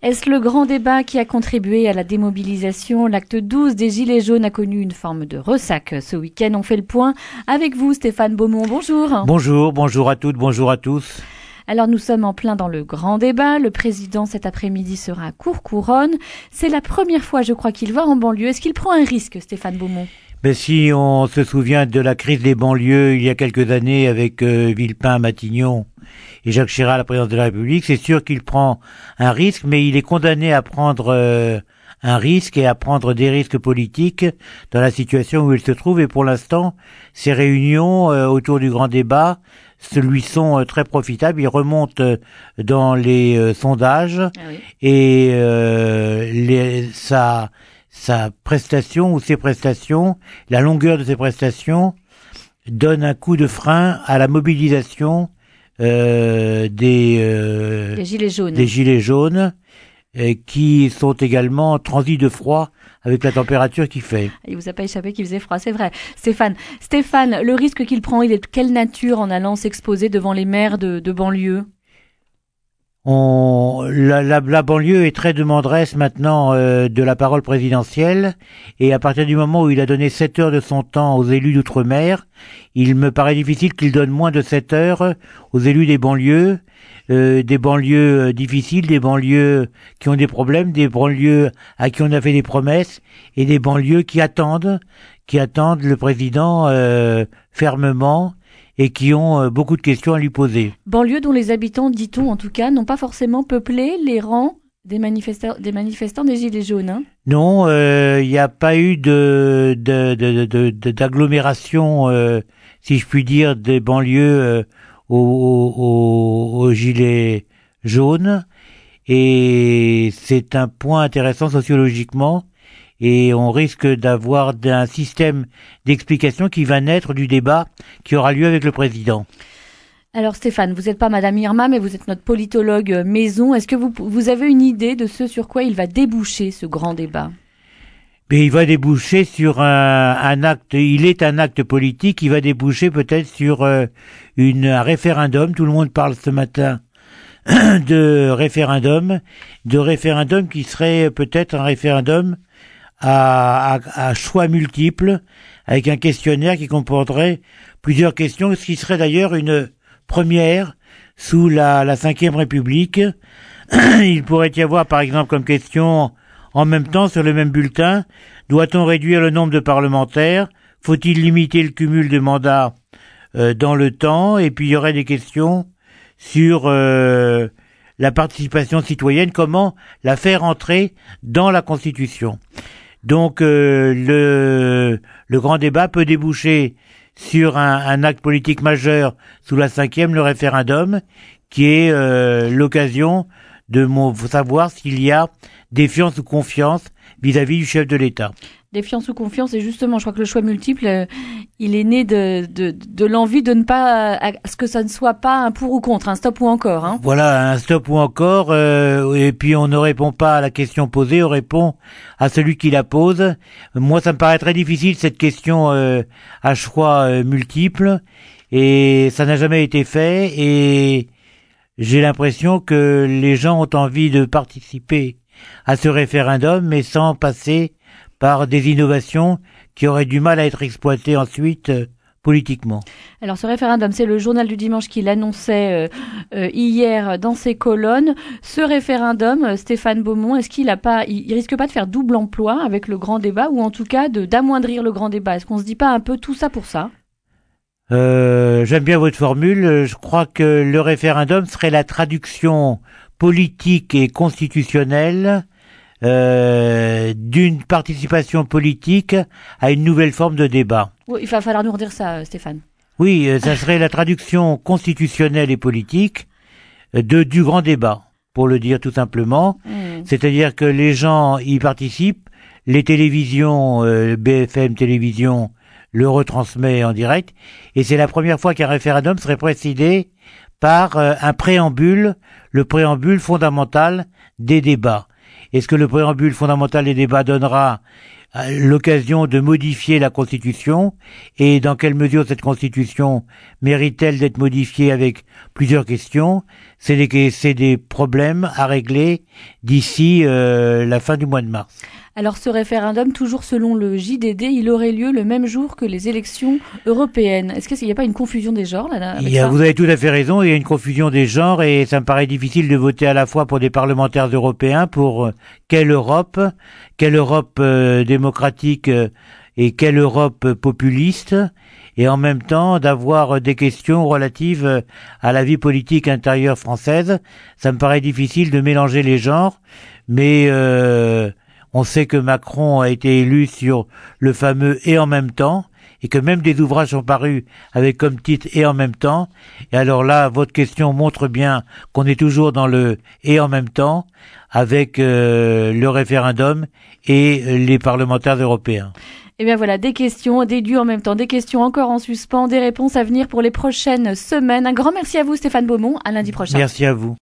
Est-ce le grand débat qui a contribué à la démobilisation? L'acte 12 des Gilets jaunes a connu une forme de ressac. Ce week-end, on fait le point avec vous, Stéphane Beaumont. Bonjour. Bonjour à toutes, bonjour à tous. Alors nous sommes en plein dans le grand débat. Le président cet après-midi sera à Courcouronnes. C'est la première fois, je crois, qu'il va en banlieue. Est-ce qu'il prend un risque, Stéphane Beaumont? Si on se souvient de la crise des banlieues il y a quelques années avec Villepin, Matignon et Jacques Chirac à la présidence de la République, c'est sûr qu'il prend un risque, mais il est condamné à prendre un risque et à prendre des risques politiques dans la situation où il se trouve. Et pour l'instant, ces réunions autour du grand débat lui sont très profitables. Il remonte dans les sondages et sa prestation ou ses prestations, la longueur de ses prestations donne un coup de frein à la mobilisation des gilets jaunes qui sont également en transit de froid avec la température qu'il fait. Il vous a pas échappé qu'il faisait froid, c'est vrai. Stéphane, le risque qu'il prend, il est de quelle nature en allant s'exposer devant les maires de banlieue? La banlieue est très demanderesse maintenant de la parole présidentielle, et à partir du moment où il a donné 7 heures de son temps aux élus d'outre-mer, il me paraît difficile qu'il donne moins de 7 heures aux élus des banlieues difficiles, des banlieues qui ont des problèmes, des banlieues à qui on a fait des promesses, et des banlieues qui attendent le président fermement, et qui ont beaucoup de questions à lui poser. Banlieue dont les habitants, dit-on en tout cas, n'ont pas forcément peuplé les rangs des manifestants des Gilets jaunes. Hein. Non, il n'y a pas eu d'agglomération, si je puis dire, des banlieues aux Gilets jaunes. Et c'est un point intéressant sociologiquement. Et on risque d'avoir un système d'explication qui va naître du débat qui aura lieu avec le président. Alors Stéphane, vous n'êtes pas Madame Irma, mais vous êtes notre politologue maison. Est-ce que vous avez une idée de ce sur quoi il va déboucher, ce grand débat? Mais il va déboucher sur un acte, il est un acte politique, il va déboucher peut-être sur un référendum. Tout le monde parle ce matin de référendum qui serait peut-être un référendum à choix multiples, avec un questionnaire qui comprendrait plusieurs questions, ce qui serait d'ailleurs une première sous la Ve République. Il pourrait y avoir par exemple comme question en même temps sur le même bulletin: doit-on réduire le nombre de parlementaires? Faut-il limiter le cumul de mandats dans le temps? Et puis il y aurait des questions sur la participation citoyenne, comment la faire entrer dans la Constitution. Donc le grand débat peut déboucher sur un acte politique majeur sous la Ve, le référendum, qui est l'occasion de savoir s'il y a défiance ou confiance vis-à-vis du chef de l'État. Défiance ou confiance, et justement, je crois que le choix multiple, il est né de l'envie de ne pas, à ce que ça ne soit pas un pour ou contre, un stop ou encore. Hein. Voilà, un stop ou encore, et puis on ne répond pas à la question posée, on répond à celui qui la pose. Moi, ça me paraît très difficile, cette question à choix multiple, et ça n'a jamais été fait, et j'ai l'impression que les gens ont envie de participer à ce référendum, mais sans passer par des innovations qui auraient du mal à être exploitées ensuite politiquement. Alors ce référendum, c'est le journal du dimanche qui l'annonçait hier dans ses colonnes. Ce référendum, Stéphane Beaumont, est-ce qu'il risque pas de faire double emploi avec le grand débat, ou en tout cas d'amoindrir le grand débat? Est-ce qu'on se dit pas un peu tout ça pour ça? J'aime bien votre formule. Je crois que le référendum serait la traduction politique et constitutionnelle d'une participation politique à une nouvelle forme de débat. Oui, il va falloir nous redire ça, Stéphane. Oui, ça serait la traduction constitutionnelle et politique du grand débat, pour le dire tout simplement. C'est-à-dire que les gens y participent, les télévisions, BFM Télévision le retransmet en direct, et c'est la première fois qu'un référendum serait précédé par un préambule, le préambule fondamental des débats. Est-ce que le préambule fondamental des débats donnera l'occasion de modifier la Constitution et dans quelle mesure cette Constitution mérite-t-elle d'être modifiée avec plusieurs questions. C'est des problèmes à régler d'ici la fin du mois de mars. Alors ce référendum, toujours selon le JDD, il aurait lieu le même jour que les élections européennes. Est-ce qu'il n'y a pas une confusion des genres là avec ça ? Vous avez tout à fait raison, il y a une confusion des genres et ça me paraît difficile de voter à la fois pour des parlementaires européens pour quelle Europe démocratique et quelle Europe populiste, et en même temps d'avoir des questions relatives à la vie politique intérieure française. Ça me paraît difficile de mélanger les genres, mais on sait que Macron a été élu sur le fameux « et en même temps », et que même des ouvrages sont parus avec comme titre « et en même temps ». Et alors là, votre question montre bien qu'on est toujours dans le « et en même temps » avec le référendum et les parlementaires européens. Eh bien voilà, des questions, des duos en même temps, des questions encore en suspens, des réponses à venir pour les prochaines semaines. Un grand merci à vous Stéphane Beaumont, à lundi prochain. Merci à vous.